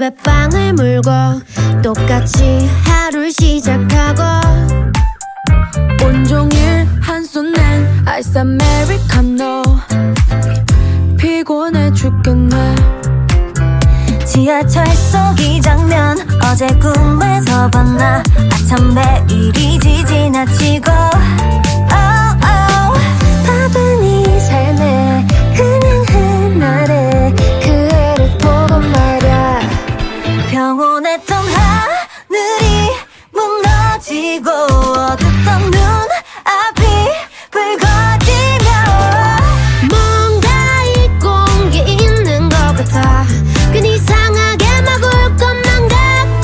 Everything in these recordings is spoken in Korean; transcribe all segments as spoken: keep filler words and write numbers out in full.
입에 빵을 물고 똑같이 하루를 시작하고 온종일 한손엔 아이스 아메리카노 피곤해 죽겠네. 지하철 속 이 장면 어제 꿈에서 봤나. 아참 매일이지 지나치고 oh, oh. 바쁜 이 삶에 그냥 한날에 그 애를 보고 말야. 평온했던 하늘이 무너지고 어둡던 눈앞이 붉어지며 뭔가 잊고 온 게 있는 것 같아. 괜히 이상하게 막 울 것만 같고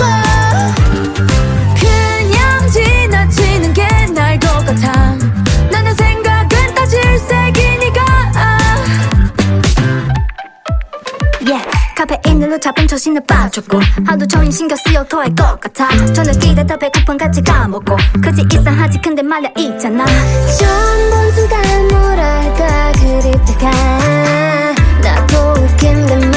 그냥 지나치는 게 나을 것 같아. 나는 생각은 다 질색이니까. yeah. 카페인으로 잡은 초신을 빠졌고 하도 종일 신경 쓰여 토할 것 같아. 저녁길에 더 배고픈 같이 까먹고 그지 이상하지 근데 말야 있잖아. 처음 본 순간 뭐랄까 그립다가 나도 웃긴데